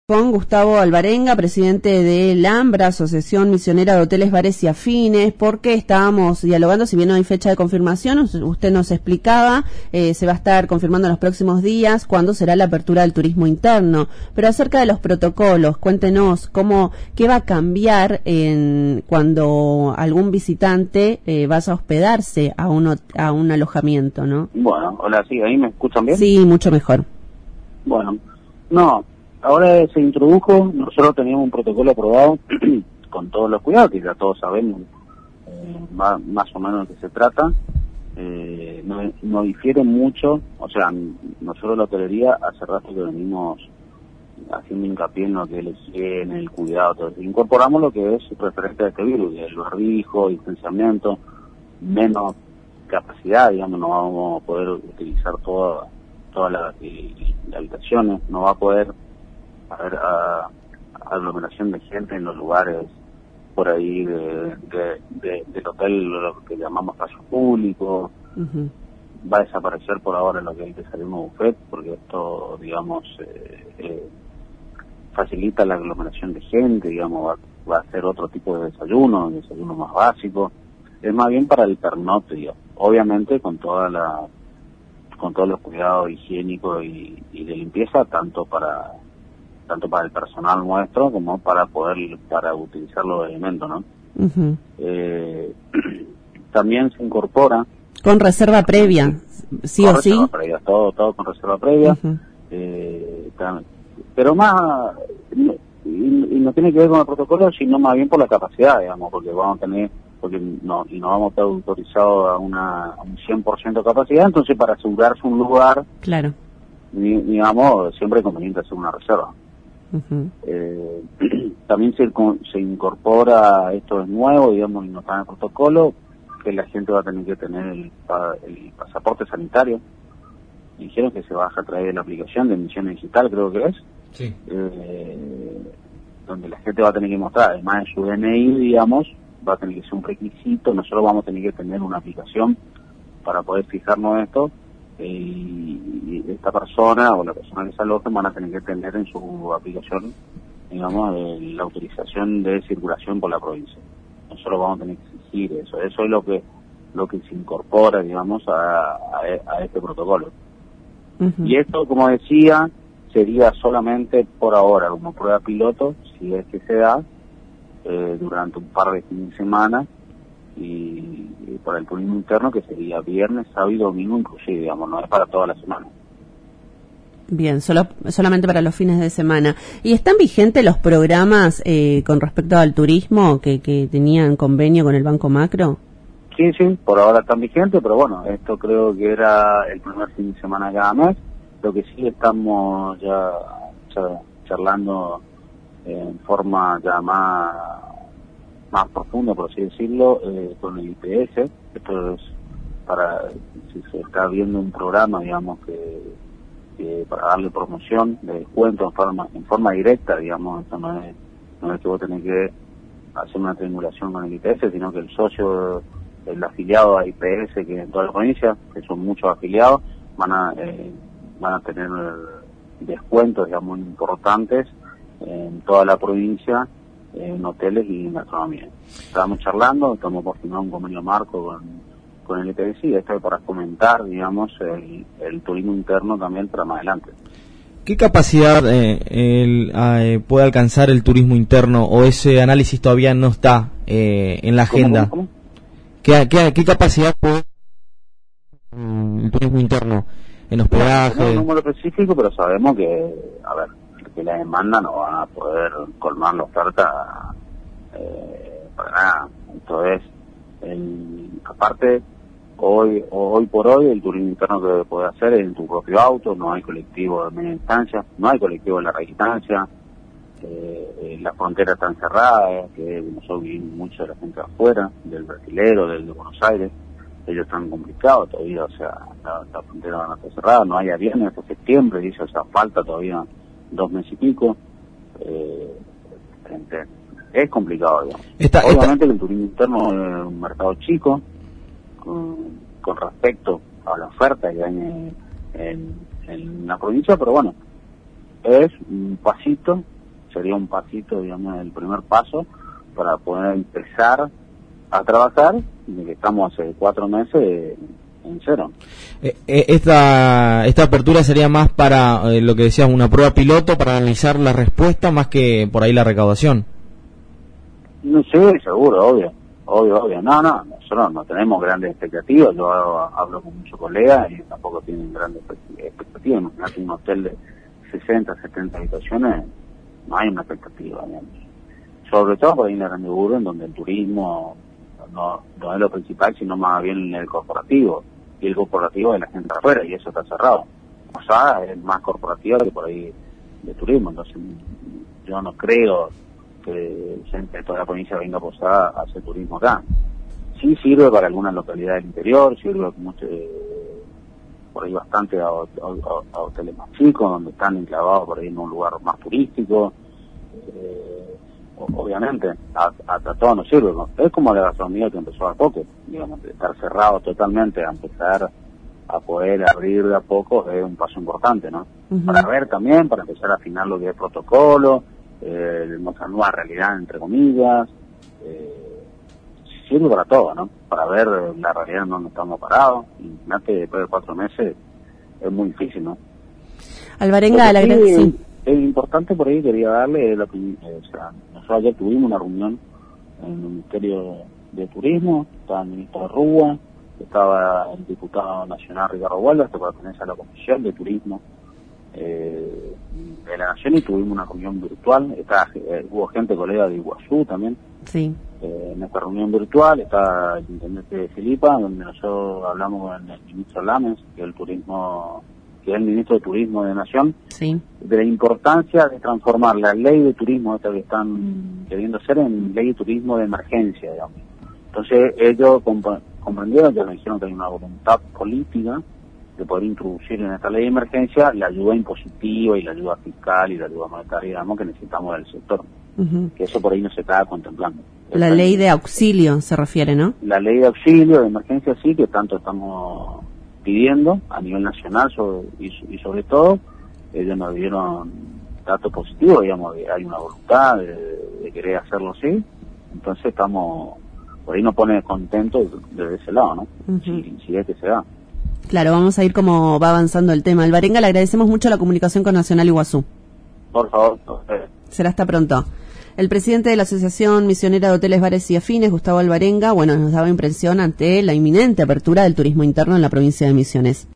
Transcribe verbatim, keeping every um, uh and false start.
Con Gustavo Alvarenga, presidente de LAMBRA, Asociación Misionera de Hoteles, Bares y Afines, porque estábamos dialogando, si bien no hay fecha de confirmación, usted nos explicaba, eh, se va a estar confirmando en los próximos días cuándo será la apertura del turismo interno, pero acerca de los protocolos, cuéntenos cómo, qué va a cambiar en cuando algún visitante eh, vaya a hospedarse a un, a un alojamiento, ¿no? Bueno, hola, sí, ¿ahí me escuchan bien? Sí, mucho mejor. Bueno, no, ahora se introdujo, nosotros teníamos un protocolo aprobado con todos los cuidados, que ya todos sabemos eh, más, más o menos de qué se trata, eh, no, no difiere mucho, o sea, nosotros la hotelería hace rato que venimos haciendo hincapié en lo que es la higiene, el cuidado, todo eso. Incorporamos lo que es referente a este virus, el barbijo, distanciamiento, menos capacidad, digamos, no vamos a poder utilizar toda, todas las la habitaciones, no va a poder haber a, aglomeración de gente en los lugares por ahí de, de, de, del hotel, lo que llamamos espacio público. Uh-huh. Va a desaparecer por ahora lo que hay que salir un buffet, porque esto, digamos, eh, eh, facilita la aglomeración de gente, digamos, va, va a ser otro tipo de desayuno, desayuno más básico. Es más bien para el pernocte, digamos. Obviamente con toda la con todos los cuidados higiénicos y, y de limpieza, tanto para tanto para el personal nuestro como para poder para utilizar los elementos, ¿no? Uh-huh. Eh, también se incorpora con reserva previa, sí con o sí. Previa, todo todo con reserva previa, uh-huh. eh, pero más y, y no tiene que ver con el protocolo, sino más bien por la capacidad, digamos, porque vamos a tener porque no y no vamos a estar autorizados a una a un cien por ciento de capacidad, entonces para asegurarse un lugar, claro, digamos, siempre es conveniente hacer una reserva. Uh-huh. Eh, también se, se incorpora, esto es nuevo, digamos, y no está en el protocolo, que la gente va a tener que tener el, el pasaporte sanitario. Dijeron que se baja a través de la aplicación de emisión digital, creo que es, sí. eh, donde la gente va a tener que mostrar, además de su D N I, digamos, va a tener que ser un requisito. Nosotros vamos a tener que tener una aplicación para poder fijarnos esto, eh, y esta persona o la persona que se aloje van a tener que tener en su aplicación, digamos, eh, la autorización de circulación por la provincia. Nosotros vamos a tener que exigir eso. Eso es lo que lo que se incorpora, digamos, a, a, a este protocolo. Uh-huh. Y esto, como decía, sería solamente por ahora como prueba piloto, si es que se da, eh, durante un par de fines de semana, y, y para el turismo interno, que sería viernes, sábado y domingo inclusive, digamos, no es para toda la semana. Bien, solo solamente para los fines de semana. ¿Y están vigentes los programas eh, con respecto al turismo que, que tenían convenio con el Banco Macro? Sí, sí, por ahora están vigentes, pero bueno, esto creo que era el primer fin de semana cada mes. Lo que sí estamos ya, ya charlando en forma ya más, más profunda, por así decirlo, eh, con el I P S. Esto es para, si se está viendo un programa, digamos, que, que para darle promoción de descuento en forma, en forma directa, digamos, esto no es, no es que vos tenés que hacer una triangulación con el I P S, sino que el socio, el afiliado a I P S, que en toda la provincia, que son muchos afiliados, van a eh, van a tener descuentos, digamos, importantes en toda la provincia, en hoteles y en gastronomía. Estábamos charlando, estamos por firmar un convenio marco con, con el I P S, y esto es para comentar, digamos, el, el turismo interno también para más adelante. ¿Qué capacidad eh, el, eh, puede alcanzar el turismo interno, o ese análisis todavía no está eh, en la agenda? ¿Cómo, cómo, cómo? ¿Qué, qué, qué capacidad puede el turismo interno en hospedaje? No, no, no un número específico, pero sabemos que, a ver, que la demanda no va a poder colmar la oferta eh, para nada. Entonces, el, aparte, hoy hoy por hoy el turismo interno que puede hacer es en tu propio auto, no hay colectivo de media distancia, no hay colectivo de larga distancia, eh, las fronteras están cerradas, que nosotros vivimos mucho de la gente de afuera, del brasilero, del de Buenos Aires, ellos están complicados todavía, o sea, las la fronteras van a estar cerradas, no hay aviones hasta septiembre, dice, o sea, falta todavía dos meses y pico, eh, es complicado, digamos. Esta, Obviamente esta... que el turismo interno es un mercado chico, con, con respecto a la oferta que hay en, en, en la provincia, pero bueno, es un pasito sería un pasito, digamos, el primer paso para poder empezar a trabajar, y que estamos hace cuatro meses en cero. Eh, eh, esta esta apertura sería más para, eh, lo que decías, una prueba piloto para analizar la respuesta más que por ahí la recaudación. No sé, seguro, obvio, obvio, obvio. No, no, nosotros no tenemos grandes expectativas. Yo hablo, hablo con muchos colegas y tampoco tienen grandes expectativas. Imagínate un hotel de sesenta, setenta habitaciones, no hay una expectativa, digamos. Sobre todo por ahí en la Grande Urbe, en donde el turismo no, no es lo principal, sino más bien el corporativo. Y el corporativo de la gente de afuera, y eso está cerrado. O sea, es más corporativo que por ahí de turismo. Entonces, yo no creo que gente de toda la provincia venga a Posada a hacer turismo acá. Sí sirve para algunas localidades del interior, sirve mucho, eh, por ahí bastante a, a, a hoteles más chicos, donde están enclavados por ahí en un lugar más turístico. Eh, obviamente, a, a, a todo nos sirve, ¿no? Es como la gastronomía que empezó a poco, digamos, de estar cerrado totalmente, a empezar a poder abrir de a poco es un paso importante, ¿no? Uh-huh. Para ver también, para empezar a afinar lo que es protocolo, eh, nuestra nueva realidad, entre comillas, eh, sirve para todo, ¿no? Para ver la realidad en donde estamos parados, y imagínate, después de cuatro meses es muy difícil, ¿no? Alvarenga, la gran... sí. Es importante por ahí, quería darle, la, o sea, nosotros ayer tuvimos una reunión en el Ministerio de Turismo, estaba el ministro Rúa, estaba el diputado nacional Ricardo Huelva, que pertenece a la Comisión de Turismo eh, de la Nación, y tuvimos una reunión virtual. Está, eh, hubo gente, colega de Iguazú también, sí. eh, en esta reunión virtual. Está el intendente de Filipa, donde nosotros hablamos con el ministro Lames, que es el turismo... que es el ministro de Turismo de Nación, sí. de la importancia de transformar la ley de turismo, esta que están mm. queriendo hacer, en ley de turismo de emergencia, digamos. Entonces ellos comp- comprendieron, que nos dijeron que hay una voluntad política de poder introducir en esta ley de emergencia la ayuda impositiva y la ayuda fiscal y la ayuda monetaria, digamos, que necesitamos del sector. Uh-huh. Que eso por ahí no se está contemplando. La ley de auxilio se refiere, ¿no? La ley de auxilio de emergencia, sí, que tanto estamos pidiendo a nivel nacional, sobre, y, y sobre todo ellos nos dieron datos positivos, digamos, que hay una voluntad de, de querer hacerlo así. Entonces estamos, por ahí nos pone contentos desde ese lado, ¿no? Uh-huh. si, si es que se da. Claro, vamos a ir como va avanzando el tema. Alvarenga, le agradecemos mucho la comunicación con Nacional Iguazú. Por favor. Okay. Será hasta pronto. El presidente de la Asociación Misionera de Hoteles, Bares y Afines, Gustavo Alvarenga, bueno, nos daba impresión ante la inminente apertura del turismo interno en la provincia de Misiones.